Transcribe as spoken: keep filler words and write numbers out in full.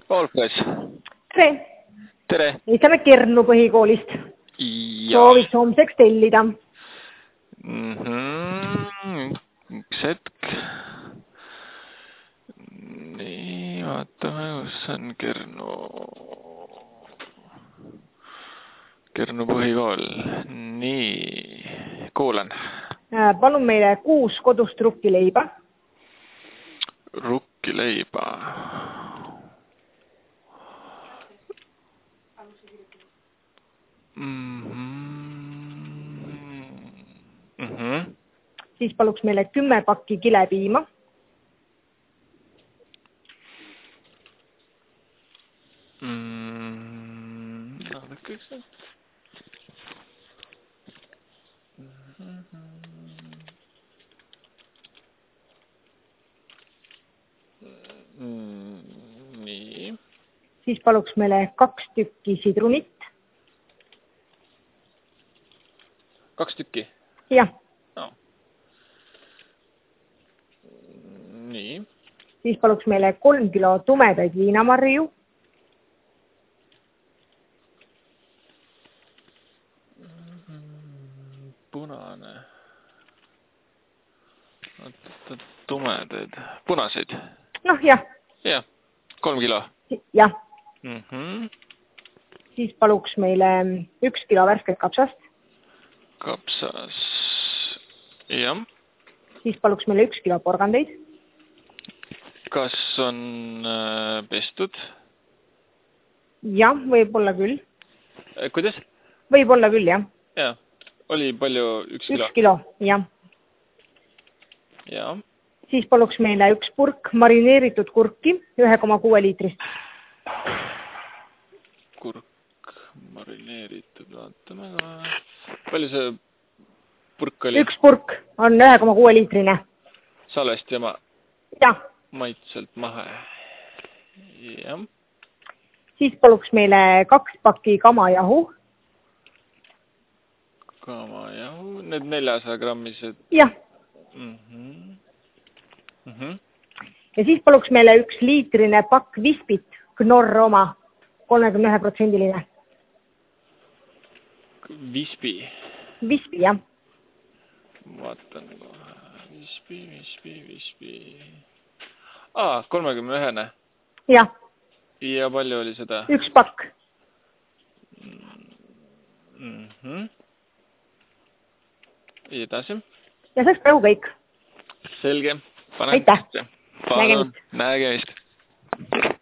Olfres. Tere. Tere. Istame Kernu põhikoolist. Ja. Sooviks homseks tellida. Mm-hmm. Üks hetk. Nii, vaatame, kus on Kernu. Kernu põhikool. Nii, kuulan. Palun meile kuus kodust rukkileiba. Rukkileiba. Mm-hmm. Mm-hmm. Siis paluks meile kümme pakki kilepiima. Mm, vaadake see. Mm, nii. Siis paluks meile kaks tükki sidrunit. Kaks tükki? Jah. No. Nii. Siis paluks meile kolm kilo tumedaid viinamarju. Punane. Tumedaid. Punaseid? Noh, jah. Jah. Kolm kilo? Jah. Mm-hmm. Siis paluks meile üks kilo värsket kapsast. Kapsas. Jah. Siis paluks meile üks kilo porgandeid. Kas on äh, pestud? Jah, võib olla küll. Kuidas? Võib olla küll, jah. Jah. Oli palju? Üks kilo? Üks kilo, jah. Jah. Siis paluks meile üks purk marineeritud kurki, ühe koma kuue liitrist. Kurk marineeritud, vaatame ka. Palju see purk oli? Üks purk on ühe koma kuue liitrine. Salvest ja ma... Jah. Maitselt mahe. Jah. Siis paluks meile kaks pakki kamajahu. Kamajahu, need neljasaja grammised. Jah. Mm-hmm. Mm-hmm. Ja siis paluks meile üks liitrine pakk vispit, Knorr oma, kolmekümne ühe protsendiline. Vispi? Vispi, jah. Vaatan kohe. Vispi, vispi, vispi. Aa, kolmekümne ühene? Jah. Ja palju oli seda? Üks pakk. Mm-hmm. Edasi. Ja see oleks praegu kõik. Selge. Aitäh. Nägemist. Nägemist.